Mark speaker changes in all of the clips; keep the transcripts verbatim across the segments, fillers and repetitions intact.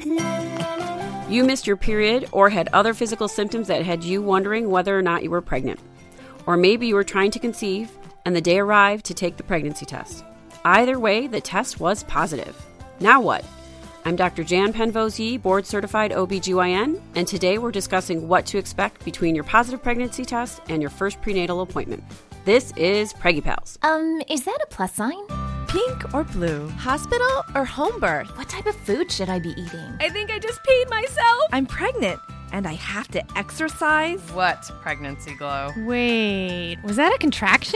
Speaker 1: You missed your period or had other physical symptoms that had you wondering whether or not you were pregnant. Or maybe you were trying to conceive and the day arrived to take the pregnancy test. Either way, the test was positive. Now what? I'm Doctor Jan Penvose-Yee, board-certified O B G Y N, and today we're discussing what to expect between your positive pregnancy test and your first prenatal appointment. This is Preggy Pals.
Speaker 2: Um, is that a plus sign?
Speaker 3: Pink or blue? Hospital or home birth?
Speaker 2: What type of food should I be eating?
Speaker 3: I think I just peed myself. I'm pregnant, and I have to exercise.
Speaker 4: What pregnancy glow?
Speaker 5: Wait, was that a contraction?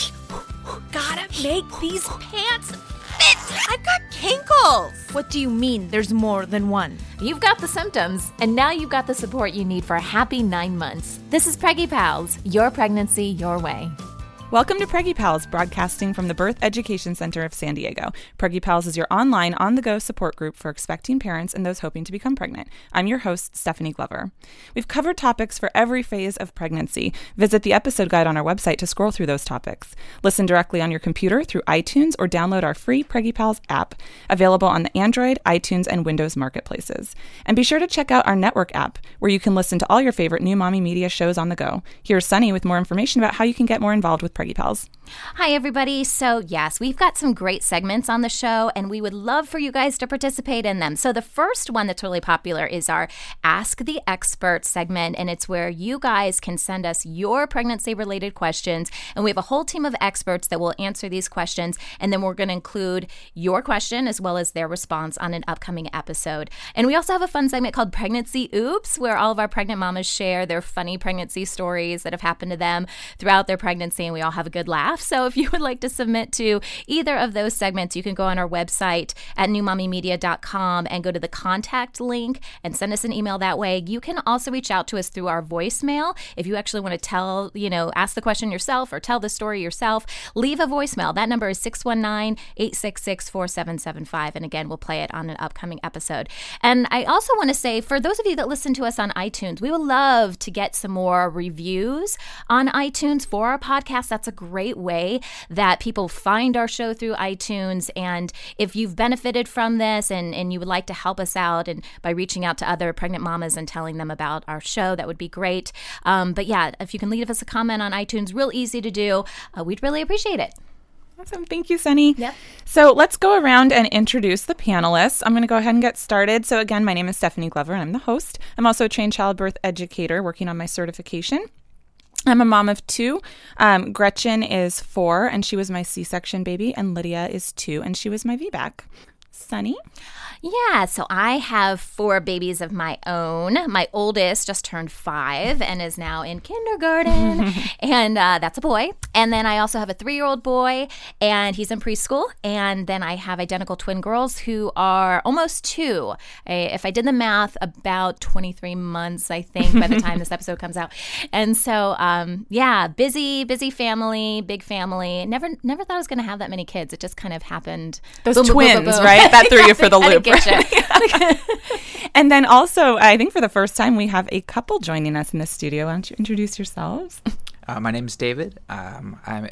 Speaker 3: Gotta make these pants fit. I've got kinkles.
Speaker 5: What do you mean there's more than one?
Speaker 2: You've got the symptoms, and now you've got the support you need for a happy nine months. This is Preggy Pals, your pregnancy, your way.
Speaker 6: Welcome to Preggy Pals, broadcasting from the Birth Education Center of San Diego. Preggy Pals is your online, on-the-go support group for expecting parents and those hoping to become pregnant. I'm your host, Stephanie Glover. We've covered topics for every phase of pregnancy. Visit the episode guide on our website to scroll through those topics. Listen directly on your computer through iTunes or download our free Preggy Pals app, available on the Android, iTunes, and Windows marketplaces. And be sure to check out our network app, where you can listen to all your favorite New Mommy Media shows on the go. Here's Sunny with more information about how you can get more involved with Preggy Pals.
Speaker 2: Hi, everybody. So, yes, we've got some great segments on the show, and we would love for you guys to participate in them. So the first one that's really popular is our Ask the Expert segment, and it's where you guys can send us your pregnancy-related questions, and we have a whole team of experts that will answer these questions, and then we're going to include your question as well as their response on an upcoming episode. And we also have a fun segment called Pregnancy Oops, where all of our pregnant mamas share their funny pregnancy stories that have happened to them throughout their pregnancy, and we all have a good laugh. So if you would like to submit to either of those segments, you can go on our website at new mommy media dot com and go to the contact link and send us an email that way. You can also reach out to us through our voicemail. If you actually want to tell, you know, ask the question yourself or tell the story yourself, leave a voicemail. That number is six one nine, eight six six, four seven seven five. And again, we'll play it on an upcoming episode. And I also want to say, for those of you that listen to us on iTunes, we would love to get some more reviews on iTunes for our podcast. That's a great way that people find our show through iTunes. And if you've benefited from this and, and you would like to help us out and by reaching out to other pregnant mamas and telling them about our show, that would be great. Um, but yeah, if you can leave us a comment on iTunes, real easy to do. Uh, we'd really appreciate it.
Speaker 6: Awesome. Thank you, Sunny.
Speaker 2: Yep.
Speaker 6: So let's go around and introduce the panelists. I'm going to go ahead and get started. So again, my name is Stephanie Glover, and I'm the host. I'm also a trained childbirth educator working on my certification. I'm a mom of two. Um, Gretchen is four, and she was my C-section baby, and Lydia is two, and she was my V BAC. Sunny?
Speaker 2: Yeah, so I have four babies of my own. My oldest just turned five and is now in kindergarten, and uh, that's a boy. And then I also have a three-year-old boy, and he's in preschool. And then I have identical twin girls who are almost two. I, if I did the math, about twenty-three months, I think, by the time this episode comes out. And so, um, yeah, busy, busy family, big family. Never, never thought I was going to have that many kids. It just kind of happened.
Speaker 6: Those
Speaker 2: Boom, boom,
Speaker 6: twins,
Speaker 2: boom, boom, boom.
Speaker 6: right? That threw you for the loop.
Speaker 2: Right?
Speaker 6: And then also, I think for the first time, we have a couple joining us in the studio. Why don't you introduce yourselves?
Speaker 7: Uh, my name is David. Um, I'm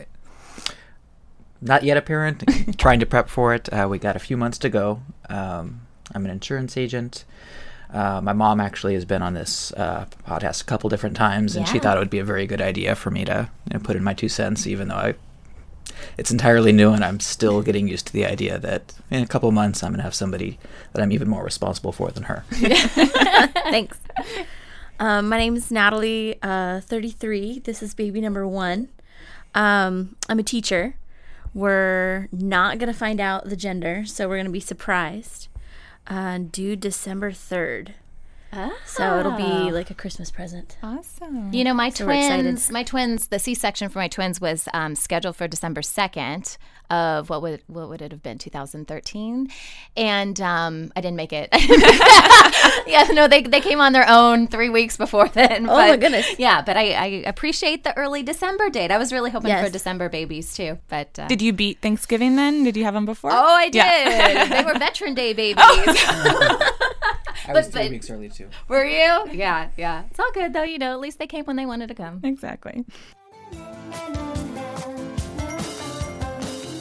Speaker 7: not yet a parent, trying to prep for it. Uh, we got a few months to go. Um, I'm an insurance agent. Uh, my mom actually has been on this uh, podcast a couple different times, and
Speaker 2: yeah.
Speaker 7: she thought it would be a very good idea for me to you know, put in my two cents, even though I it's entirely new, and I'm still getting used to the idea that in a couple of months I'm going to have somebody that I'm even more responsible for than her.
Speaker 8: Thanks. Um, my name is Natalie, uh, thirty-three. This is baby number one. Um, I'm a teacher. We're not going to find out the gender, so we're going to be surprised. Uh, due December third.
Speaker 2: Oh.
Speaker 8: So it'll be like a Christmas present.
Speaker 6: Awesome.
Speaker 2: You know, my
Speaker 8: So we're excited.
Speaker 2: twins, my twins, the C-section for my twins was um, scheduled for December second of what would what would it have been, two thousand thirteen, and um, I didn't make it. Yeah, no, they they came on their own three weeks before then.
Speaker 8: Oh
Speaker 2: but,
Speaker 8: my goodness.
Speaker 2: Yeah, but I, I appreciate the early December date. I was really hoping
Speaker 8: Yes.
Speaker 2: for December babies too. But uh,
Speaker 6: Did you beat Thanksgiving then? Did you have them before?
Speaker 2: oh, I did.
Speaker 6: Yeah.
Speaker 2: They were Veteran Day babies.
Speaker 7: I was
Speaker 2: But-
Speaker 7: three
Speaker 2: but-
Speaker 7: weeks early, too.
Speaker 2: Were you? Yeah, yeah. It's all good though. You know, at least they came when they wanted to come.
Speaker 6: Exactly.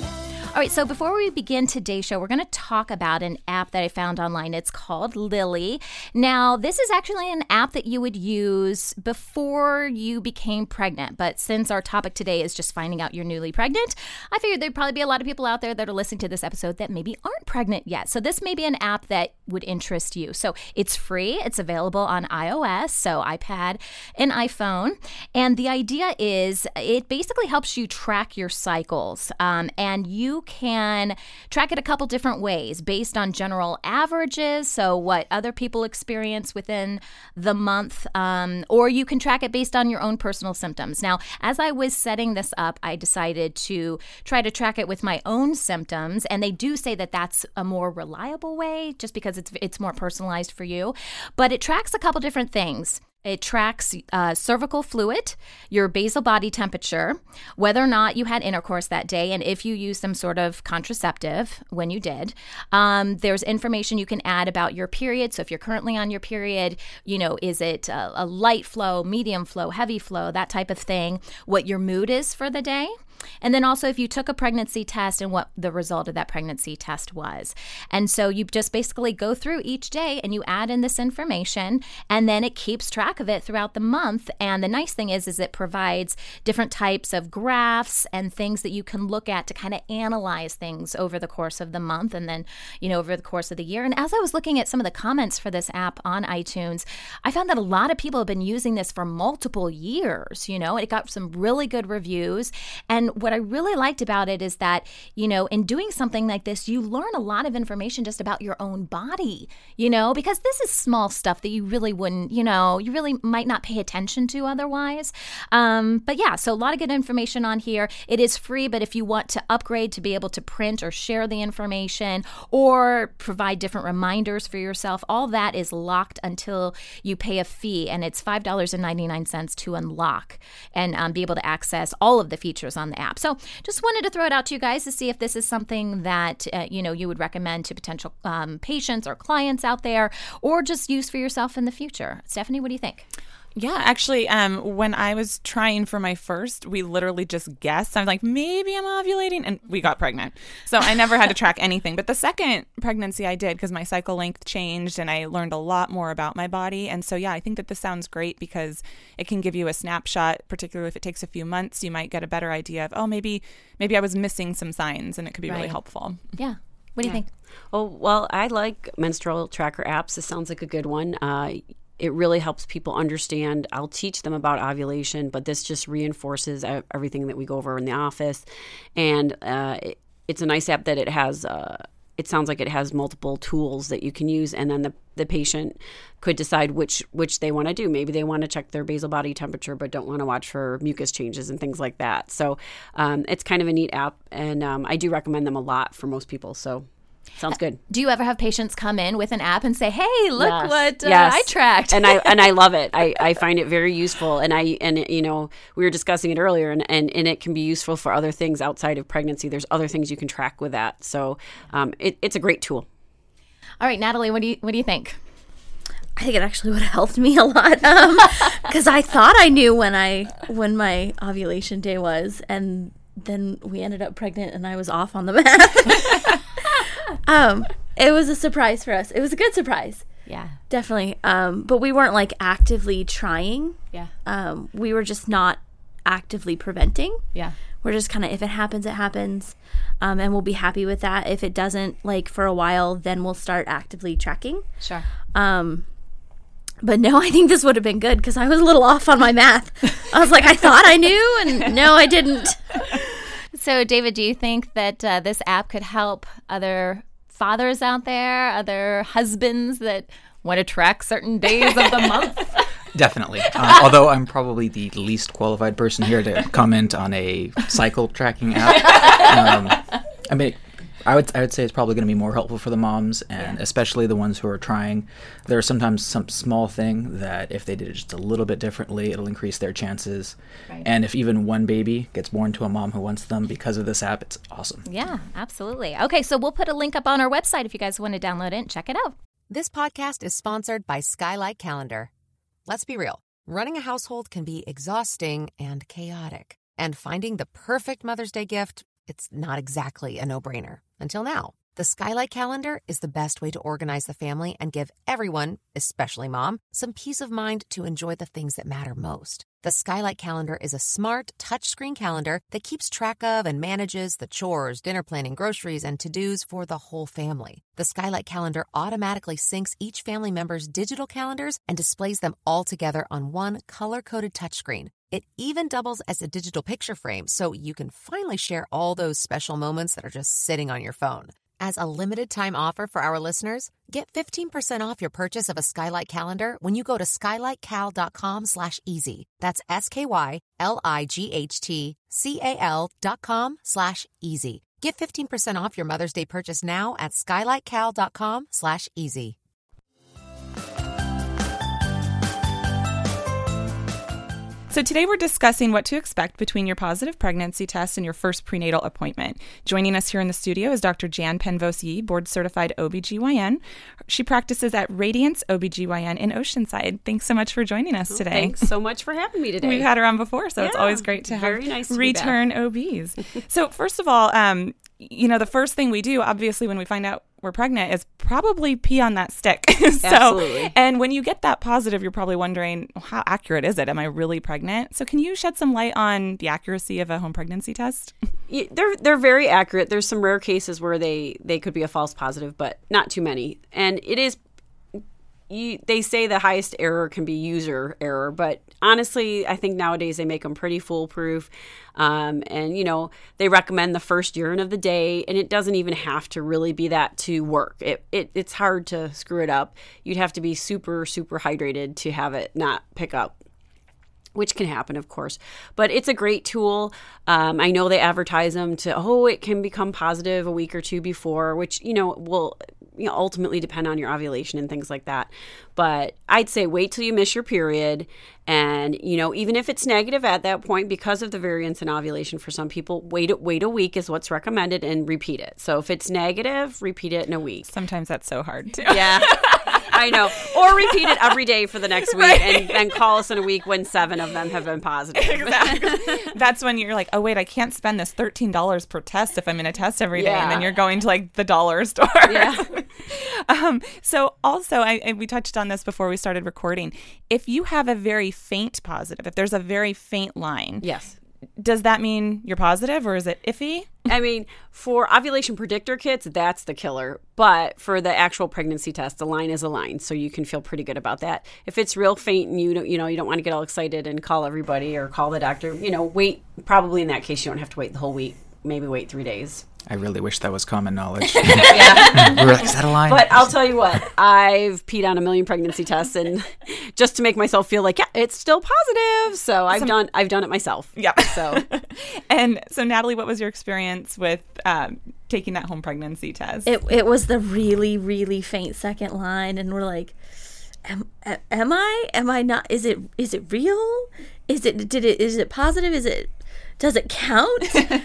Speaker 2: All right, so before we begin today's show, we're going to talk about an app that I found online. It's called Lily. Now, this is actually an app that you would use before you became pregnant. But since our topic today is just finding out you're newly pregnant, I figured there'd probably be a lot of people out there that are listening to this episode that maybe aren't pregnant yet. So this may be an app that would interest you. So it's free. It's available on iOS, so iPad and iPhone. And the idea is it basically helps you track your cycles. Um, and you can track it a couple different ways based on general averages, so what other people experience within the month, um, or you can track it based on your own personal symptoms. Now, as I was setting this up, I decided to try to track it with my own symptoms, and they do say that that's a more reliable way just because it's it's more personalized for you, but it tracks a couple different things. It tracks uh, cervical fluid, your basal body temperature, whether or not you had intercourse that day, and if you used some sort of contraceptive when you did. Um, there's information you can add about your period. So if you're currently on your period, you know, is it a, a light flow, medium flow, heavy flow, that type of thing, what your mood is for the day. And then also if you took a pregnancy test and what the result of that pregnancy test was. And so you just basically go through each day and you add in this information, and then it keeps track of it throughout the month. And the nice thing is, is it provides different types of graphs and things that you can look at to kind of analyze things over the course of the month and then, you know, over the course of the year. And as I was looking at some of the comments for this app on iTunes, I found that a lot of people have been using this for multiple years. You know, it got some really good reviews. And what I really liked about it is that, you know, in doing something like this, you learn a lot of information just about your own body, you know, because this is small stuff that you really wouldn't, you know, you really might not pay attention to otherwise. Um, but yeah, so a lot of good information on here. It is free, but if you want to upgrade to be able to print or share the information or provide different reminders for yourself, all that is locked until you pay a fee, and it's five dollars and ninety-nine cents to unlock and um, be able to access all of the features on the app. So just wanted to throw it out to you guys to see if this is something that, uh, you know, you would recommend to potential um, patients or clients out there, or just use for yourself in the future. Stephanie, what do you think?
Speaker 6: Yeah, actually, um, when I was trying for my first, we literally just guessed. I'm like, maybe I'm ovulating, and we got pregnant. So I never had to track anything. But the second pregnancy I did, because my cycle length changed and I learned a lot more about my body. And so, yeah, I think that this sounds great because it can give you a snapshot, particularly if it takes a few months. You might get a better idea of, oh, maybe maybe I was missing some signs, and it could be right. really helpful.
Speaker 2: Yeah. What do
Speaker 1: yeah.
Speaker 2: you think?
Speaker 1: Oh, well, I like menstrual tracker apps. This sounds like a good one. Uh, it really helps people understand. I'll teach them about ovulation, but this just reinforces everything that we go over in the office. And uh, it, it's a nice app that it has, uh, it sounds like it has multiple tools that you can use. And then the, the patient could decide which which they want to do. Maybe they want to check their basal body temperature, but don't want to watch for mucus changes and things like that. So um, it's kind of a neat app. And um, I do recommend them a lot for most people. So sounds good.
Speaker 2: Do you ever have patients come in with an app and say, "Hey, look
Speaker 1: yes.
Speaker 2: what uh,
Speaker 1: yes.
Speaker 2: I tracked,"
Speaker 1: and I and I love it. I, I find it very useful, and I and it, you know we were discussing it earlier, and, and, and it can be useful for other things outside of pregnancy. There's other things you can track with that, so um, it, it's a great tool.
Speaker 2: All right, Natalie, what do you what do you think?
Speaker 8: I think it actually would have helped me a lot because um, I thought I knew when I when my ovulation day was, and then we ended up pregnant, and I was off on the math. Um, it was a surprise for us. It was a good surprise.
Speaker 2: Yeah,
Speaker 8: definitely. Um, but we weren't like actively trying.
Speaker 2: Yeah.
Speaker 8: Um, we were just not actively preventing.
Speaker 2: Yeah.
Speaker 8: We're just kind of, if it happens, it happens. Um, and we'll be happy with that. If it doesn't, like for a while, then we'll start actively tracking.
Speaker 2: Sure.
Speaker 8: Um, but no, I think this would have been good because I was a little off on my math. I was like, I thought I knew, and no, I didn't.
Speaker 2: So, David, do you think that uh, this app could help other fathers out there, other husbands that want to track certain days of the month?
Speaker 7: Definitely. Um, although I'm probably the least qualified person here to comment on a cycle tracking app. Um, I mean, I would I would say it's probably going to be more helpful for the moms, and yeah. especially the ones who are trying. There's sometimes some small thing that if they did it just a little bit differently, it'll increase their chances. Right. And if even one baby gets born to a mom who wants them because of this app, it's awesome.
Speaker 2: Yeah, absolutely. Okay, so we'll put a link up on our website if you guys want to download it and check it out.
Speaker 9: This podcast is sponsored by Skylight Calendar. Let's be real. Running a household can be exhausting and chaotic. And finding the perfect Mother's Day gift it's not exactly a no-brainer. Until now. The Skylight Calendar is the best way to organize the family and give everyone, especially mom, some peace of mind to enjoy the things that matter most. The Skylight Calendar is a smart, touchscreen calendar that keeps track of and manages the chores, dinner planning, groceries, and to-dos for the whole family. The Skylight Calendar automatically syncs each family member's digital calendars and displays them all together on one color-coded touchscreen. It even doubles as a digital picture frame, so you can finally share all those special moments that are just sitting on your phone. As a limited-time offer for our listeners, get fifteen percent off your purchase of a Skylight Calendar when you go to skylightcal.com slash easy. That's S-K-Y-L-I-G-H-T-C-A-L dot com slash easy. Get fifteen percent off your Mother's Day purchase now at skylightcal.com slash easy.
Speaker 6: So today we're discussing what to expect between your positive pregnancy test and your first prenatal appointment. Joining us here in the studio is Doctor Jan Penvose-Yee, board-certified O B G Y N. She practices at Radiance O B G Y N in Oceanside. Thanks so much for joining us
Speaker 1: oh,
Speaker 6: today.
Speaker 1: Thanks so much for having me today.
Speaker 6: We've had her on before, so
Speaker 1: yeah,
Speaker 6: it's always great to have
Speaker 1: nice to
Speaker 6: return O Bs. So first of all, um, you know, the first thing we do, obviously, when we find out we're pregnant is probably pee on that stick. so,
Speaker 1: Absolutely.
Speaker 6: And when you get that positive, you're probably wondering, well, how accurate is it? Am I really pregnant? So can you shed some light on the accuracy of a home pregnancy test?
Speaker 1: Yeah, they're they're very accurate. There's some rare cases where they, they could be a false positive, but not too many. And it is, you, they say the highest error can be user error, but honestly, I think nowadays they make them pretty foolproof. Um, and, you know, they recommend the first urine of the day, and it doesn't even have to really be that to work. It, it It's hard to screw it up. You'd have to be super, super hydrated to have it not pick up, which can happen, of course. But it's a great tool. Um, I know they advertise them to, oh, it can become positive a week or two before, which, you know, will you know, ultimately depend on your ovulation and things like that. But I'd say wait till you miss your period. And, you know, even if it's negative at that point, because of the variance in ovulation for some people, wait, wait a week is what's recommended and repeat it. So if it's negative, repeat it in a week.
Speaker 6: Sometimes that's so hard too.
Speaker 1: Yeah. I know. Or repeat it every day for the next week right. and then call us in a week when seven of them have been positive.
Speaker 6: Exactly. That's when you're like, oh, wait, I can't spend this thirteen dollars per test if I'm going to test every day.
Speaker 1: Yeah.
Speaker 6: And then you're going to like the dollar store.
Speaker 1: Yeah.
Speaker 6: um, so also, I, I, we touched on this before we started recording. If you have a very faint positive, if there's a very faint line.
Speaker 1: Yes.
Speaker 6: Does that mean you're positive or is it iffy?
Speaker 1: I mean, for ovulation predictor kits, that's the killer. But for the actual pregnancy test, the line is a line, so you can feel pretty good about that. If it's real faint and you don't, you know, you don't want to get all excited and call everybody or call the doctor, you know, wait. Probably in that case, you don't have to wait the whole week. Maybe wait three days.
Speaker 7: I really wish that was common knowledge.
Speaker 1: Yeah.
Speaker 7: We were like, is that a line?
Speaker 1: But I'll tell you what, I've peed on a million pregnancy tests, and just to make myself feel like, yeah, it's still positive. So I've Some, done I've done it myself.
Speaker 6: Yeah.
Speaker 1: So,
Speaker 6: and so Natalie, what was your experience with um, taking that home pregnancy test?
Speaker 8: It it was the really really faint second line, and we're like, am, am I? Am I not? Is it is it real? Is it did it is it positive? Is it does it count?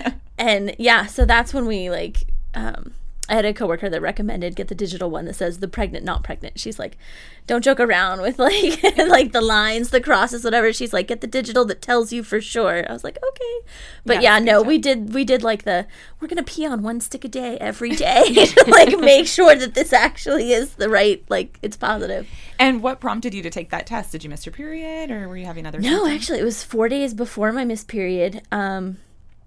Speaker 8: And yeah, so that's when we like, um, I had a coworker that recommended get the digital one that says the pregnant, not pregnant. She's like, don't joke around with like, like the lines, the crosses, whatever. She's like, get the digital that tells you for sure. I was like, okay. But yeah, yeah no, we did, we did like the, we're going to pee on one stick a day every day to like make sure that this actually is the right, like it's positive.
Speaker 6: And what prompted you to take that test? Did you miss your period or were you having other
Speaker 8: No,
Speaker 6: symptoms?
Speaker 8: Actually it was four days before my missed period. Um,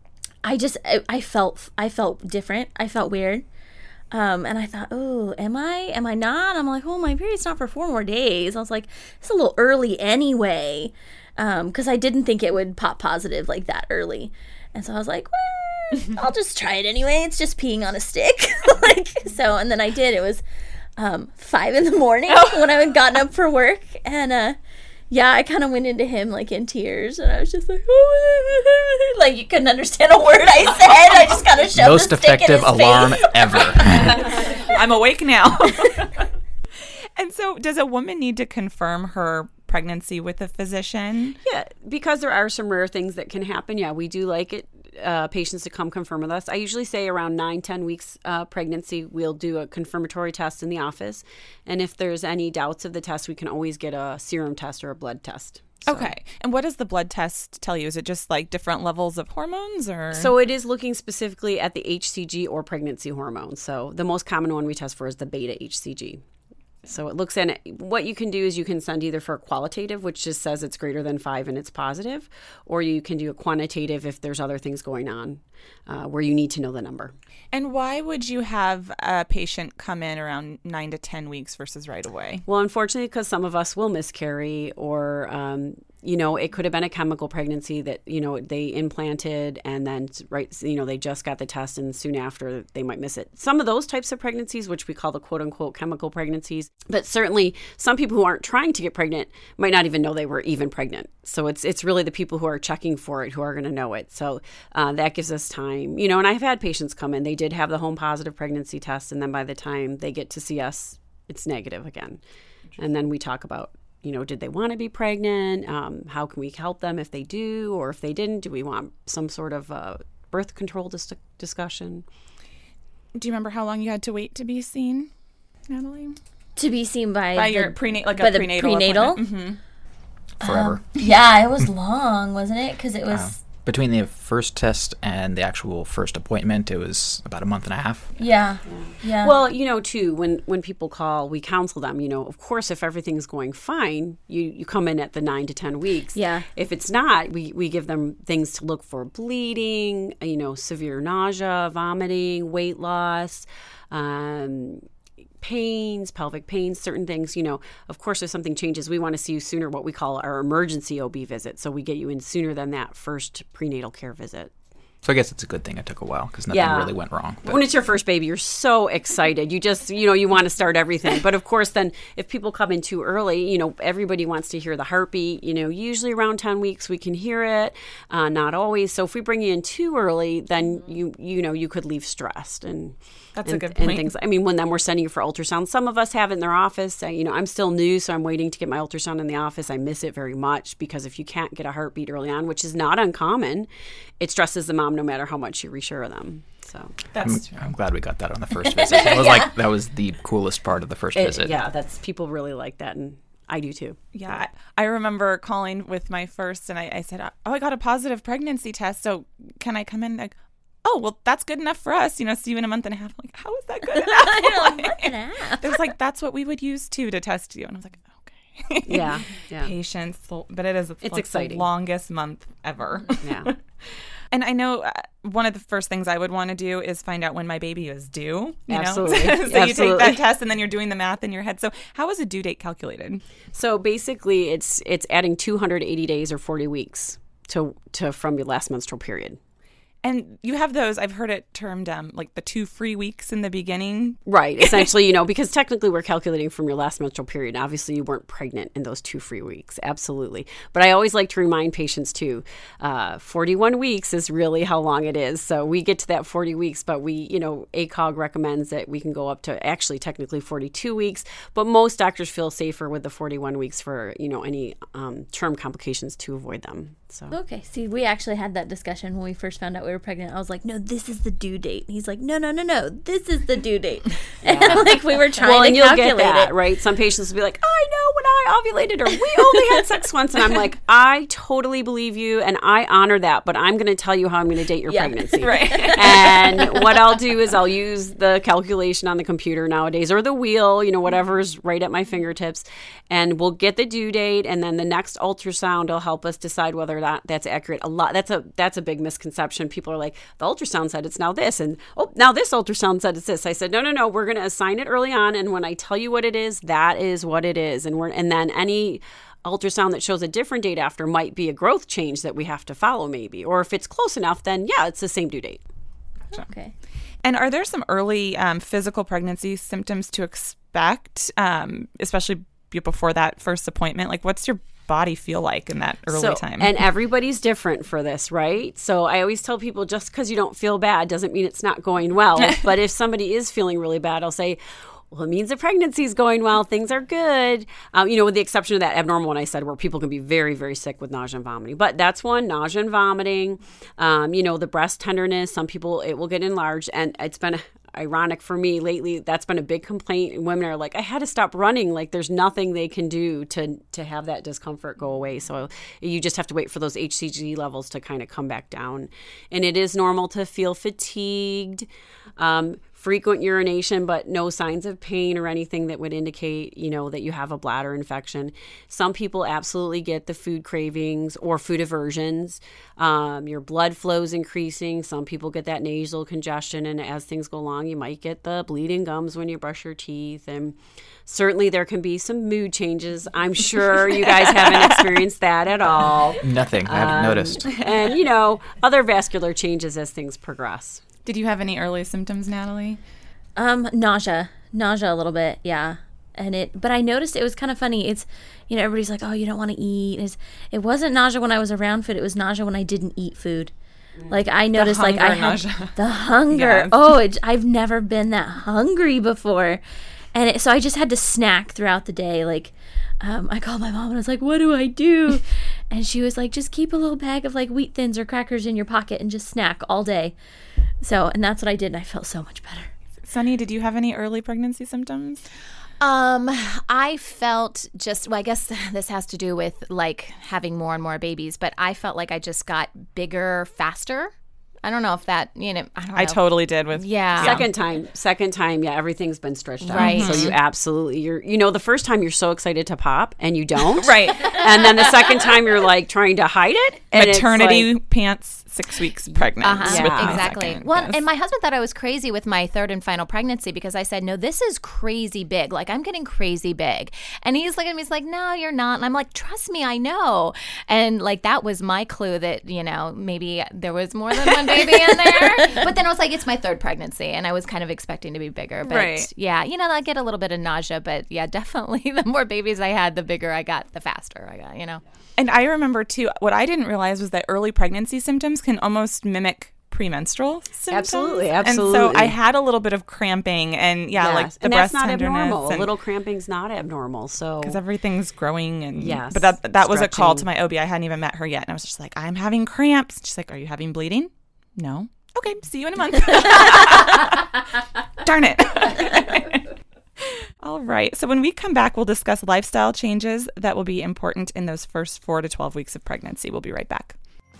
Speaker 8: I just, I, I felt, I felt different. I felt weird. Um, and I thought, oh, am I, am I not? I'm like, oh, my period's not for four more days. I was like, it's a little early anyway. Um, cause I didn't think it would pop positive like that early. And so I was like, well, I'll just try it anyway. It's just peeing on a stick. like, so, and then I did, it was, um, five in the morning when I had gotten up for work. And, uh, yeah, I kind of went into him, like, in tears, and I was just like, oh, like, you couldn't understand a word I said. I just kind of shoved
Speaker 7: Most
Speaker 8: the stick in his
Speaker 7: effective alarm
Speaker 8: face.
Speaker 7: ever.
Speaker 6: I'm awake now. And so does a woman need to confirm her pregnancy with a physician?
Speaker 1: Yeah, because there are some rare things that can happen. Yeah, we do like it. Uh, patients to come confirm with us. I usually say around nine, ten weeks uh, pregnancy, we'll do a confirmatory test in the office. And if there's any doubts of the test, we can always get a serum test or a blood test
Speaker 7: So.
Speaker 6: Okay. And what does the blood test tell you? Is it just like different levels of hormones or?
Speaker 1: So it is looking specifically at the H C G or pregnancy hormone. So the most common one we test for is the beta H C G. So it looks at what you can do is you can send either for a qualitative, which just says it's greater than five and it's positive, or you can do a quantitative if there's other things going on uh, where you need to know the number.
Speaker 6: And why would you have a patient come in around nine to ten weeks versus right away?
Speaker 1: Well, unfortunately, because some of us will miscarry, or um, you know, it could have been a chemical pregnancy that, you know, they implanted and then, right, you know, they just got the test and soon after they might miss it. Some of those types of pregnancies, which we call the quote unquote chemical pregnancies, but certainly some people who aren't trying to get pregnant might not even know they were even pregnant. So it's it's really the people who are checking for it who are going to know it. So uh, that gives us time, you know, and I've had patients come in, they did have the home positive pregnancy test, and then by the time they get to see us, it's negative again. And then we talk about, you know, did they want to be pregnant? Um, how can we help them if they do, or if they didn't? Do we want some sort of uh, birth control dis- discussion?
Speaker 6: Do you remember how long you had to wait to be seen, Natalie?
Speaker 8: To be seen by,
Speaker 6: By
Speaker 8: the,
Speaker 6: your prenatal, like
Speaker 8: by
Speaker 6: a
Speaker 8: the
Speaker 6: prenatal.
Speaker 8: prenatal?
Speaker 6: Mm-hmm.
Speaker 7: Forever.
Speaker 8: Um, yeah, it was long, wasn't it? Because it was...
Speaker 7: Uh, between the first test and the actual first appointment, it was about a month and a half.
Speaker 8: Yeah. Yeah.
Speaker 1: Well, you know, too, when, when people call, we counsel them, you know, of course, if everything's going fine, you, you come in at the nine to ten weeks.
Speaker 8: Yeah.
Speaker 1: If it's not, we, we give them things to look for: bleeding, you know, severe nausea, vomiting, weight loss, um, pains, pelvic pains, certain things. You know, of course, if something changes, we want to see you sooner, what we call our emergency O B visit. So we get you in sooner than that first prenatal care visit.
Speaker 7: So I guess it's a good thing it took a while because nothing
Speaker 1: Yeah.
Speaker 7: really went wrong. But.
Speaker 1: When it's your first baby, you're so excited. You just, you know, you want to start everything. But of course, then if people come in too early, you know, everybody wants to hear the heartbeat. You know, usually around ten weeks we can hear it, uh, not always. So if we bring you in too early, then you, you know, you could leave stressed and.
Speaker 6: That's
Speaker 1: and,
Speaker 6: a good point.
Speaker 1: And things. I mean, when then we're sending you for ultrasound. Some of us have it in their office. I, you know, I'm still new, so I'm waiting to get my ultrasound in the office. I miss it very much because if you can't get a heartbeat early on, which is not uncommon, it stresses the mom no matter how much you reassure them. So
Speaker 6: That's
Speaker 7: I'm,
Speaker 6: true.
Speaker 7: I'm glad we got that on the first visit. It was
Speaker 8: Yeah.
Speaker 7: like that was the coolest part of the first
Speaker 1: it,
Speaker 7: visit.
Speaker 1: yeah, that's people really like that, and I do too.
Speaker 6: Yeah, I I remember calling with my first, and I, I said, "Oh, I got a positive pregnancy test. So can I come in?" Like, oh, well, that's good enough for us. You know, see you in a month and a half. I'm like, how is that good enough?
Speaker 8: I know, a month and a half.
Speaker 6: There's like, that's what we would use too to test you, and I was like, okay.
Speaker 1: Yeah, yeah.
Speaker 6: Patience, but it is
Speaker 1: It's
Speaker 6: like
Speaker 1: exciting.
Speaker 6: the longest month ever.
Speaker 1: Yeah.
Speaker 6: And I know uh, one of the first things I would want to do is find out when my baby is due. You
Speaker 1: Absolutely.
Speaker 6: know, so you take
Speaker 1: Absolutely.
Speaker 6: that test and then you're doing the math in your head. So how is a due date calculated?
Speaker 1: So basically, it's it's adding two hundred eighty days or forty weeks to to from your last menstrual period.
Speaker 6: And you have those, I've heard it termed um, like the two free weeks in the beginning.
Speaker 1: Right. Essentially, you know, because technically we're calculating from your last menstrual period. Obviously, you weren't pregnant in those two free weeks. Absolutely. But I always like to remind patients, too, uh, forty-one weeks is really how long it is. So we get to that forty weeks, but we, you know, A C O G recommends that we can go up to actually technically forty-two weeks. But most doctors feel safer with the forty-one weeks for, you know, any um, term complications to avoid them. So.
Speaker 8: Okay, see, we actually had that discussion when we first found out we were pregnant. I was like, no, this is the due date. And he's like, no, no, no, no, this is the due date. And like we were trying
Speaker 1: well,
Speaker 8: to
Speaker 1: and you'll
Speaker 8: calculate
Speaker 1: get that,
Speaker 8: it.
Speaker 1: right? Some patients will be like, I know when I ovulated, or we only had sex once. And I'm like, I totally believe you, and I honor that, but I'm going to tell you how I'm going to date your
Speaker 8: Yeah.
Speaker 1: pregnancy.
Speaker 6: Right.
Speaker 1: And what I'll do is I'll use the calculation on the computer nowadays, or the wheel, you know, whatever's right at my fingertips, and we'll get the due date, and then the next ultrasound will help us decide whether that that's accurate. A lot that's a that's a big misconception. People are like, the ultrasound said it's now this, and oh, now this ultrasound said it's this. I said, no, no, no, we're going to assign it early on, and when I tell you what it is, that is what it is, and we're and then any ultrasound that shows a different date after might be a growth change that we have to follow, maybe, or if it's close enough, then yeah, it's the same due date.
Speaker 8: Okay.
Speaker 6: And are there some early um, physical pregnancy symptoms to expect, um, especially before that first appointment? Like, what's your body feel like in that early
Speaker 1: so,
Speaker 6: time?
Speaker 1: And everybody's different for this, right? So I always tell people, just because you don't feel bad doesn't mean it's not going well. But if somebody is feeling really bad, I'll say, well, it means the pregnancy is going well. Things are good. Um, you know, with the exception of that abnormal one I said, where people can be very, very sick with nausea and vomiting. But that's one, nausea and vomiting. Um, you know, the breast tenderness, some people, it will get enlarged. And it's been, ironic for me lately, that's been a big complaint. Women are like, I had to stop running. Like there's nothing they can do to to have that discomfort go away. So you just have to wait for those H C G levels to kind of come back down. And it is normal to feel fatigued, um, frequent urination, but no signs of pain or anything that would indicate, you know, that you have a bladder infection. Some people absolutely get the food cravings or food aversions. Um, your blood flow's increasing. Some people get that nasal congestion, and as things go along, you might get the bleeding gums when you brush your teeth. And certainly there can be some mood changes. I'm sure you guys haven't experienced that at all.
Speaker 7: Nothing. I haven't
Speaker 1: um,
Speaker 7: noticed.
Speaker 1: And, you know, other vascular changes as things progress.
Speaker 6: Did you have any early symptoms, Natalie?
Speaker 8: Um, nausea, nausea a little bit, yeah. And it, but I noticed it was kind of funny. It's, you know, everybody's like, oh, you don't want to eat. It's, it wasn't nausea when I was around food. It was nausea when I didn't eat food. Like I noticed, like I had
Speaker 6: nausea.
Speaker 8: the hunger.
Speaker 6: Yes.
Speaker 8: Oh, it, I've never been that hungry before, and it, so I just had to snack throughout the day. Like, um, I called my mom and I was like, "What do I do?" And she was like, "Just keep a little bag of like Wheat Thins or crackers in your pocket and just snack all day." So, and that's what I did, and I felt so much better.
Speaker 6: Sunny, did you have any early pregnancy symptoms?
Speaker 2: Um, I felt just, well, I guess this has to do with like having more and more babies, but I felt like I just got bigger faster. I don't know if that, you know, I don't know.
Speaker 6: I totally did with
Speaker 2: yeah.
Speaker 1: Second time, second time, yeah, everything's been stretched out.
Speaker 2: Right.
Speaker 1: So you absolutely, you're, you know, the first time you're so excited to pop and you don't.
Speaker 6: Right.
Speaker 1: And then the second time you're like trying to hide it. And
Speaker 6: maternity
Speaker 1: it's like,
Speaker 6: pants, six weeks pregnant.
Speaker 2: Uh-huh.
Speaker 1: Yeah.
Speaker 6: with my
Speaker 2: Exactly.
Speaker 6: second,
Speaker 2: Well,
Speaker 6: yes.
Speaker 2: and my husband thought I was crazy with my third and final pregnancy because I said, no, this is crazy big. Like, I'm getting crazy big. And he's looking at me, he's like, no, you're not. And I'm like, trust me, I know. And like, that was my clue that, you know, maybe there was more than one baby in there. But then I was like, it's my third pregnancy. And I was kind of expecting to be bigger. But
Speaker 6: Right.
Speaker 2: yeah, you know, I get a little bit of nausea. But yeah, definitely the more babies I had, the bigger I got, the faster I got, you know.
Speaker 6: And I remember, too, what I didn't realize was that early pregnancy symptoms can almost mimic premenstrual symptoms.
Speaker 1: Absolutely,
Speaker 6: And
Speaker 1: absolutely.
Speaker 6: so I had a little bit of cramping and, yeah,
Speaker 1: yes.
Speaker 6: like the
Speaker 1: and
Speaker 6: breast
Speaker 1: that's not
Speaker 6: tenderness.
Speaker 1: abnormal. A
Speaker 6: and-
Speaker 1: little cramping's not abnormal. So
Speaker 6: because everything's growing and
Speaker 1: Yes,
Speaker 6: but that that was a call to
Speaker 1: stretching.
Speaker 6: my O B. I hadn't even met her yet, and I was just like, I'm having cramps. She's like, are you having bleeding? No. Okay, see you in a month. Darn it. All right. So when we come back, we'll discuss lifestyle changes that will be important in those first four to twelve weeks of pregnancy. We'll be right back.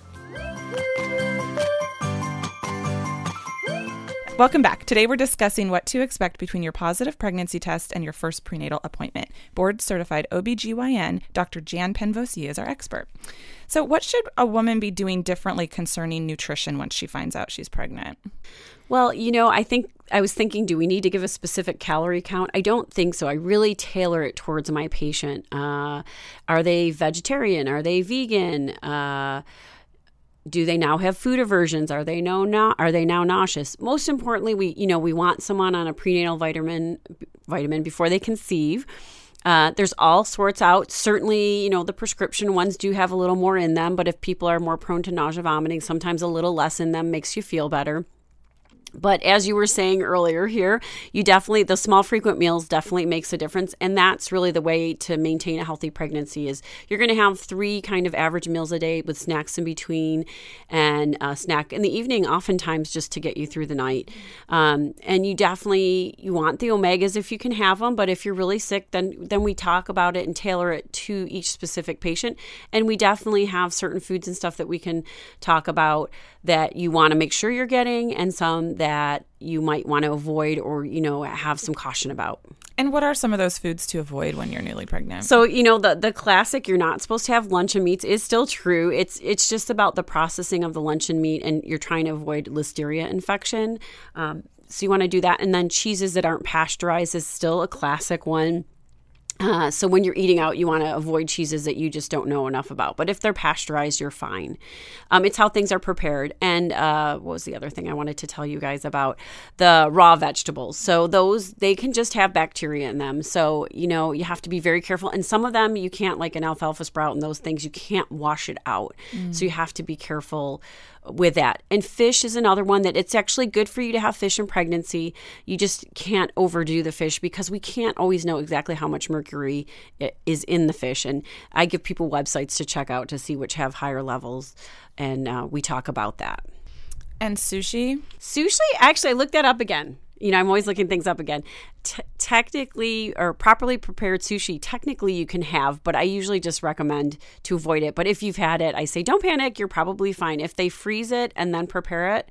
Speaker 6: Welcome back. Today we're discussing what to expect between your positive pregnancy test and your first prenatal appointment. Board-certified O B G Y N, Doctor Jan Penvosier is our expert. So what should a woman be doing differently concerning nutrition once she finds out she's pregnant?
Speaker 1: Well, you know, I think I was thinking, do we need to give a specific calorie count? I don't think so. I really tailor it towards my patient. Uh, are they vegetarian? Are they vegan? Uh, do they now have food aversions? Are they no not? Are they now nauseous? Most importantly, we you know we want someone on a prenatal vitamin vitamin before they conceive. Uh, there's all sorts out. Certainly, you know, the prescription ones do have a little more in them, but if people are more prone to nausea, vomiting, sometimes a little less in them makes you feel better. But as you were saying earlier here, you definitely, the small frequent meals definitely makes a difference. And that's really the way to maintain a healthy pregnancy is you're going to have three kind of average meals a day with snacks in between and a snack in the evening, oftentimes just to get you through the night. Um, and you definitely, you want the omegas if you can have them. But if you're really sick, then, then we talk about it and tailor it to each specific patient. And we definitely have certain foods and stuff that we can talk about that you want to make sure you're getting and some that you might want to avoid or, you know, have some caution about.
Speaker 6: And what are some of those foods to avoid when you're newly pregnant?
Speaker 1: So, you know, the the classic, you're not supposed to have luncheon meats is still true. It's it's just about the processing of the luncheon meat and you're trying to avoid listeria infection. Um, so you want to do that. And then cheeses that aren't pasteurized is still a classic one. Uh, so when you're eating out, you want to avoid cheeses that you just don't know enough about. But if they're pasteurized, you're fine. Um, it's how things are prepared. And uh, what was the other thing I wanted to tell you guys about? The raw vegetables. So those, they can just have bacteria in them. So, you know, you have to be very careful. And some of them, you can't, like an alfalfa sprout and those things, you can't wash it out. Mm. So you have to be careful with that. And fish is another one that it's actually good for you to have fish in pregnancy. You just can't overdo the fish because we can't always know exactly how much mercury is in the fish. And I give people websites to check out to see which have higher levels. And uh, we talk about that.
Speaker 6: And sushi?
Speaker 1: Sushi, actually, I looked that up again. You know, I'm always looking things up again. T- technically, or properly prepared sushi, technically you can have, but I usually just recommend to avoid it. But if you've had it, I say don't panic. You're probably fine. If they freeze it and then prepare it,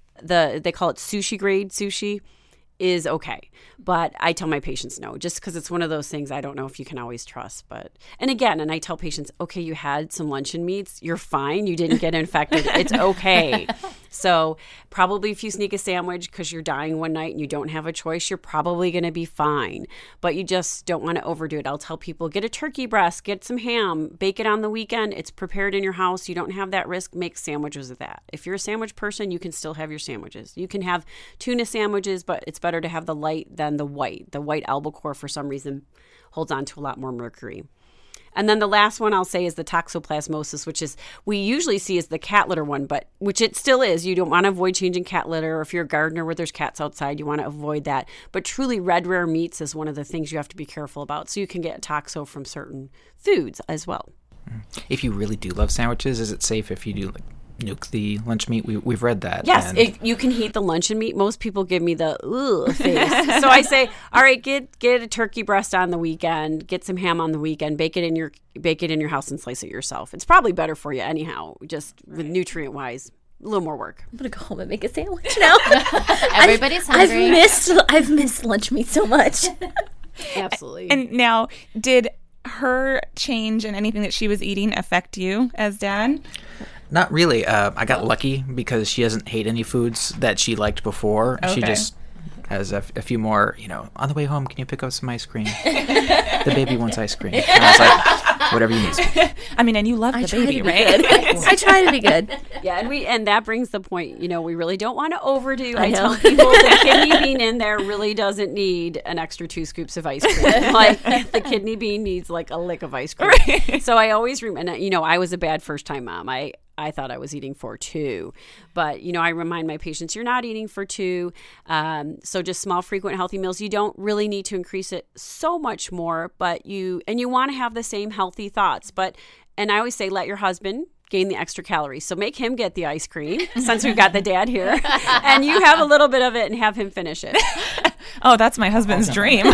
Speaker 1: the they call it sushi grade sushi, is okay. But I tell my patients no, just because it's one of those things I don't know if you can always trust. But and again, and I tell patients, okay, you had some luncheon meats, you're fine, you didn't get infected, it's okay. So probably if you sneak a sandwich because you're dying one night and you don't have a choice, you're probably going to be fine. But you just don't want to overdo it. I'll tell people, get a turkey breast, get some ham, bake it on the weekend. It's prepared in your house. You don't have that risk. Make sandwiches with that. If you're a sandwich person, you can still have your sandwiches. You can have tuna sandwiches, but it's better to have the light than the white. The white albacore, for some reason, holds on to a lot more mercury. And then the last one I'll say is the toxoplasmosis, which is we usually see as the cat litter one, but which it still is. You don't want to avoid changing cat litter, or if you're a gardener where there's cats outside, you want to avoid that. But truly, red rare meats is one of the things you have to be careful about. So you can get toxo from certain foods as well.
Speaker 7: If you really do love sandwiches, is it safe if you do like nuke the lunch meat? We, we've read that.
Speaker 1: Yes,
Speaker 7: and...
Speaker 1: if you can heat the luncheon meat. Most people give me the ugh face. So I say, all right, get get a turkey breast on the weekend, get some ham on the weekend, bake it in your bake it in your house and slice it yourself. It's probably better for you anyhow, just right. with nutrient wise. A little more work.
Speaker 8: I'm gonna go home and make a sandwich now.
Speaker 2: Everybody's
Speaker 8: I've,
Speaker 2: hungry.
Speaker 8: I've missed I've missed lunch meat so much.
Speaker 1: Absolutely.
Speaker 6: And now, did her change in anything that she was eating affect you as dad?
Speaker 7: Not really. Uh, I got lucky because she doesn't hate any foods that she liked before.
Speaker 6: Okay.
Speaker 7: She just has a, a few more, you know, on the way home, can you pick up some ice cream? The baby wants ice cream. And I was like, whatever you need.
Speaker 6: I mean, and you love
Speaker 8: I
Speaker 6: the
Speaker 8: try
Speaker 6: baby,
Speaker 8: to be
Speaker 6: right?
Speaker 8: good. I try to be good.
Speaker 1: Yeah, and we and that brings the point, you know, we really don't want to overdo. I,
Speaker 8: I
Speaker 1: tell
Speaker 8: know.
Speaker 1: people the kidney bean in there really doesn't need an extra two scoops of ice cream. Like the kidney bean needs like a lick of ice cream. Right. So I always remember, you know, I was a bad first time mom. I I thought I was eating for two. But, you know, I remind my patients, you're not eating for two. Um, so just small, frequent, healthy meals. You don't really need to increase it so much more, but you, and you want to have the same healthy thoughts. But, and I always say, let your husband gain the extra calories. So make him get the ice cream, since we've got the dad here. And you have a little bit of it and have him finish it.
Speaker 6: Oh, that's my husband's dream.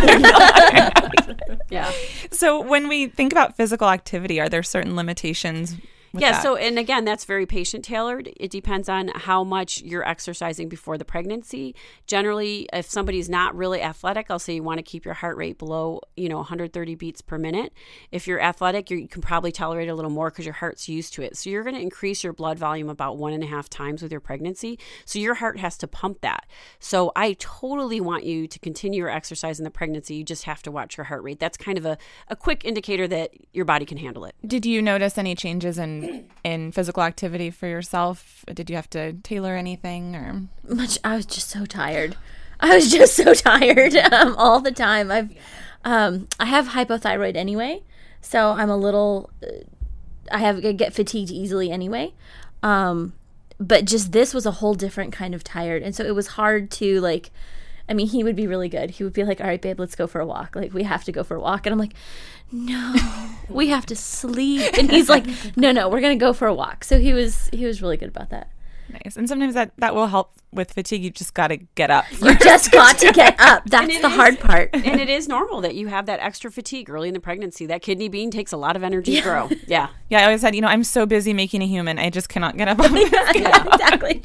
Speaker 1: Yeah.
Speaker 6: So when we think about physical activity, are there certain limitations?
Speaker 1: Yeah,
Speaker 6: that?
Speaker 1: so, and again, that's very patient tailored. It depends on how much you're exercising before the pregnancy. Generally, if somebody's not really athletic, I'll say you want to keep your heart rate below, you know, one hundred thirty beats per minute. If you're athletic, you're, you can probably tolerate a little more because your heart's used to it. So you're going to increase your blood volume about one and a half times with your pregnancy. So your heart has to pump that. So I totally want you to continue your exercise in the pregnancy. You just have to watch your heart rate. That's kind of a, a quick indicator that your body can handle it.
Speaker 6: Did you notice any changes in in physical activity for yourself? Did you have to tailor anything or
Speaker 8: much? I was just so tired. I was just so tired um, all the time. I've um, I have hypothyroid anyway, so I'm a little. Uh, I have I get fatigued easily anyway, um, but just this was a whole different kind of tired, and so it was hard to like. I mean, he would be really good. He would be like, all right, babe, let's go for a walk. Like, we have to go for a walk. And I'm like, no, we have to sleep. And he's like, no, no, we're going to go for a walk. So he was he was really good about that.
Speaker 6: Nice. And sometimes that, that will help with fatigue. You just got to get up.
Speaker 8: You just got to get up. That's the
Speaker 1: is,
Speaker 8: hard part.
Speaker 1: And it is normal that you have that extra fatigue early in the pregnancy. That kidney bean takes a lot of energy
Speaker 8: yeah.
Speaker 1: to grow. Yeah.
Speaker 6: Yeah, I always said, you know, I'm so busy making a human. I just cannot get up. On this.
Speaker 8: Yeah, exactly.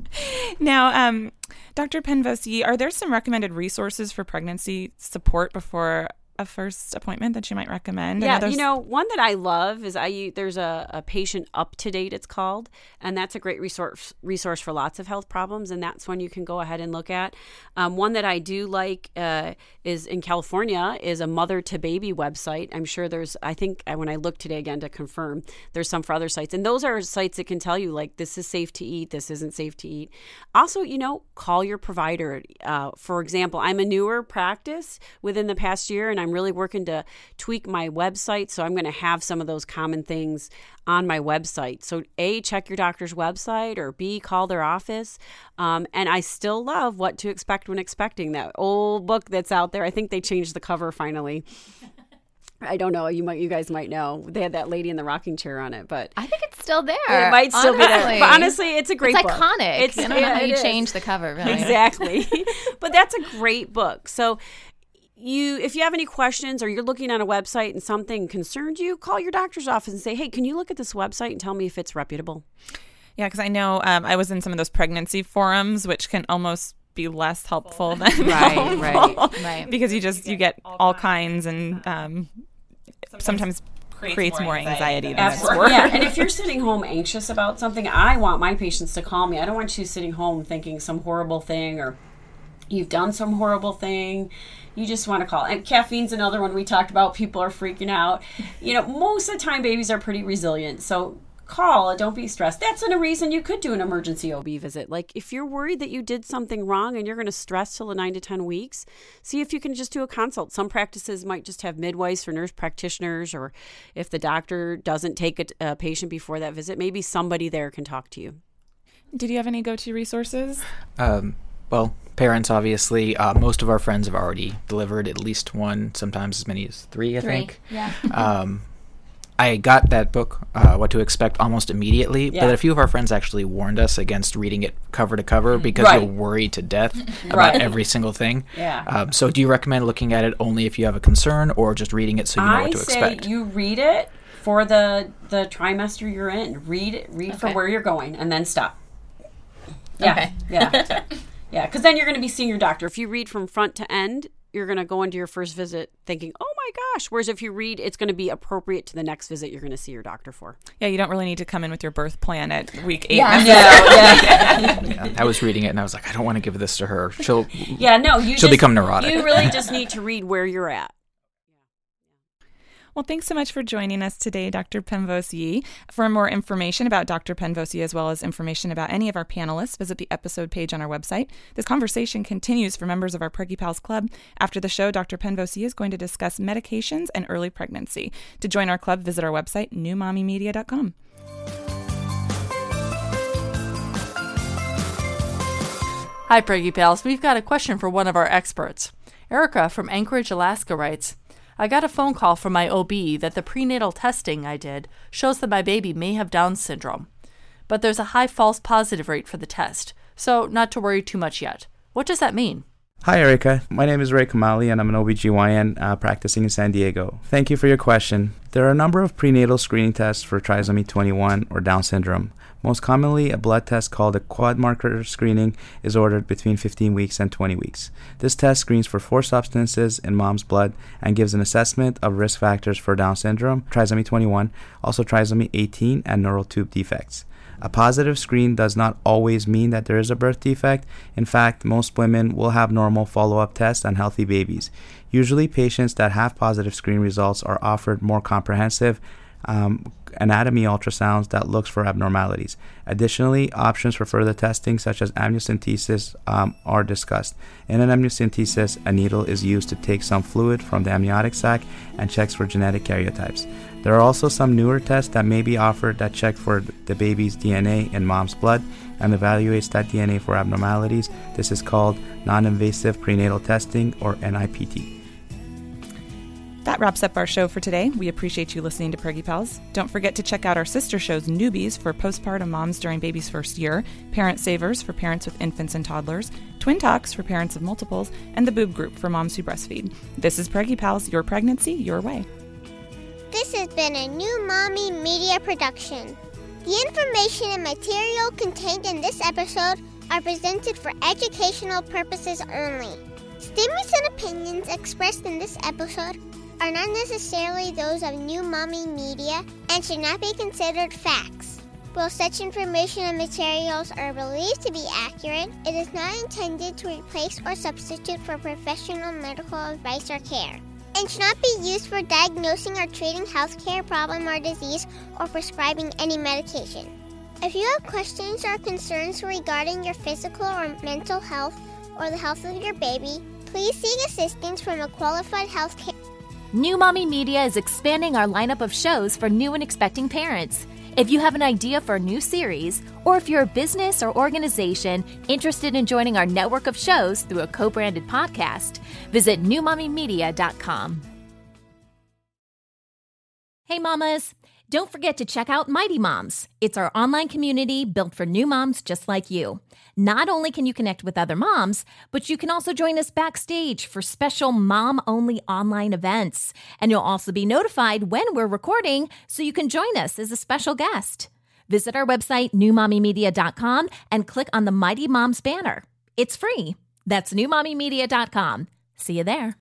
Speaker 6: Now, um, Doctor Penvose, are there some recommended resources for pregnancy support before a first appointment that you might recommend?
Speaker 1: Yeah, you know, one that I love is I there's a, a Patient Up to Date, it's called, and that's a great resource resource for lots of health problems, and that's one you can go ahead and look at. Um, one that I do like uh, is in California is a Mother to Baby website. I'm sure there's, I think when I looked today again to confirm, there's some for other sites, and those are sites that can tell you like this is safe to eat, this isn't safe to eat. Also, you know, call your provider. Uh, for example, I'm a newer practice within the past year, and I'm really working to tweak my website. So I'm going to have some of those common things on my website. So A, check your doctor's website, or B, call their office. Um, and I still love What to Expect When Expecting, that old book that's out there. I think they changed the cover finally. I don't know. You might, you guys might know. They had that lady in the rocking chair on it, but
Speaker 2: I think it's still there.
Speaker 1: It might still
Speaker 2: honestly.
Speaker 1: be there. But honestly, it's a great
Speaker 2: it's
Speaker 1: book.
Speaker 2: Iconic.
Speaker 1: It's
Speaker 2: I don't know
Speaker 1: yeah,
Speaker 2: how you
Speaker 1: is.
Speaker 2: change the cover. Really.
Speaker 1: Exactly. But that's a great book. So you, if you have any questions or you're looking on a website and something concerned you, call your doctor's office and say, hey, can you look at this website and tell me if it's reputable?
Speaker 6: Yeah, because I know um, I was in some of those pregnancy forums, which can almost be less helpful than
Speaker 1: right,
Speaker 6: helpful.
Speaker 1: right,
Speaker 2: right.
Speaker 6: Because you just you get all kinds and um, sometimes creates more anxiety than it's worth.
Speaker 1: Yeah, and if you're sitting home anxious about something, I want my patients to call me. I don't want you sitting home thinking some horrible thing or you've done some horrible thing. You just want to call. And caffeine's another one we talked about. People are freaking out. You know, most of the time babies are pretty resilient. So call. Don't be stressed. That's a reason you could do an emergency O B visit. Like if you're worried that you did something wrong and you're going to stress till the nine to ten weeks, see if you can just do a consult. Some practices might just have midwives or nurse practitioners, or if the doctor doesn't take a, a patient before that visit, maybe somebody there can talk to you.
Speaker 6: Did you have any go-to resources?
Speaker 7: Um, well, parents, obviously. Uh, most of our friends have already delivered at least one, sometimes as many as three, I
Speaker 2: Three.
Speaker 7: think.
Speaker 2: Yeah.
Speaker 7: um, I got that book, uh, What to Expect, almost immediately,
Speaker 1: Yeah.
Speaker 7: but a few of our friends actually warned us against reading it cover to cover because
Speaker 1: Right.
Speaker 7: you're worried to death about
Speaker 1: Right.
Speaker 7: every single thing.
Speaker 1: Yeah.
Speaker 7: Um, so do you recommend looking at it only if you have a concern or just reading it so you know
Speaker 1: I
Speaker 7: what to
Speaker 1: say
Speaker 7: expect?
Speaker 1: you read it for the the trimester you're in. Read it, read for
Speaker 2: Okay.
Speaker 1: where you're going, and then stop. Yeah,
Speaker 2: Okay.
Speaker 1: yeah, yeah. Because then you're going to be seeing your doctor. If you read from front to end, you're going to go into your first visit thinking, "Oh my gosh!" Whereas if you read, it's going to be appropriate to the next visit you're going to see your doctor for.
Speaker 6: Yeah, you don't really need to come in with your birth plan at week eight.
Speaker 2: Yeah.
Speaker 1: yeah.
Speaker 7: Yeah, I was reading it and I was like, I don't want to give this to her. She'll
Speaker 1: Yeah, no, you
Speaker 7: She'll
Speaker 1: just,
Speaker 7: become neurotic.
Speaker 1: You really just need to read where you're at.
Speaker 6: Well, thanks so much for joining us today, Doctor Penvose-Yi. For more information about Doctor Penvose-Yi, as well as information about any of our panelists, visit the episode page on our website. This conversation continues for members of our Preggy Pals Club. After the show, Doctor Penvose-Yi is going to discuss medications and early pregnancy. To join our club, visit our website, new mommy media dot com.
Speaker 10: Hi, Preggy Pals. We've got a question for one of our experts. Erica from Anchorage, Alaska writes, I got a phone call from my O B that the prenatal testing I did shows that my baby may have Down syndrome, but there's a high false positive rate for the test, so not to worry too much yet. What does that mean?
Speaker 11: Hi, Erica. My name is Ray Kamali, and I'm an O B G Y N uh, practicing in San Diego. Thank you for your question. There are a number of prenatal screening tests for trisomy twenty-one or Down syndrome. Most commonly, a blood test called a quad marker screening is ordered between fifteen weeks and twenty weeks. This test screens for four substances in mom's blood and gives an assessment of risk factors for Down syndrome, trisomy twenty-one, also trisomy eighteen, and neural tube defects. A positive screen does not always mean that there is a birth defect. In fact, most women will have normal follow-up tests on healthy babies. Usually, patients that have positive screen results are offered more comprehensive um, anatomy ultrasounds that looks for abnormalities. Additionally, options for further testing, such as amniocentesis, um, are discussed. In an amniocentesis, a needle is used to take some fluid from the amniotic sac and checks for genetic karyotypes. There are also some newer tests that may be offered that check for the baby's D N A in mom's blood and evaluates that D N A for abnormalities. This is called non-invasive prenatal testing, or N I P T.
Speaker 6: That wraps up our show for today. We appreciate you listening to Preggy Pals. Don't forget to check out our sister shows, Newbies, for postpartum moms during baby's first year, Parent Savers for parents with infants and toddlers, Twin Talks for parents of multiples, and the Boob Group for moms who breastfeed. This is Preggy Pals, your pregnancy, your way.
Speaker 12: This has been a New Mommy Media production. The information and material contained in this episode are presented for educational purposes only. Statements and opinions expressed in this episode are not necessarily those of New Mommy Media and should not be considered facts. While such information and materials are believed to be accurate, it is not intended to replace or substitute for professional medical advice or care, and should not be used for diagnosing or treating healthcare problem or disease or prescribing any medication. If you have questions or concerns regarding your physical or mental health or the health of your baby, please seek assistance from a qualified healthcare.
Speaker 2: New Mommy Media is expanding our lineup of shows for new and expecting parents. If you have an idea for a new series, or if you're a business or organization interested in joining our network of shows through a co-branded podcast, visit new mommy media dot com. Hey, mamas. Don't forget to check out Mighty Moms. It's our online community built for new moms just like you. Not only can you connect with other moms, but you can also join us backstage for special mom-only online events. And you'll also be notified when we're recording, so you can join us as a special guest. Visit our website, new mommy media dot com, and click on the Mighty Moms banner. It's free. That's new mommy media dot com. See you there.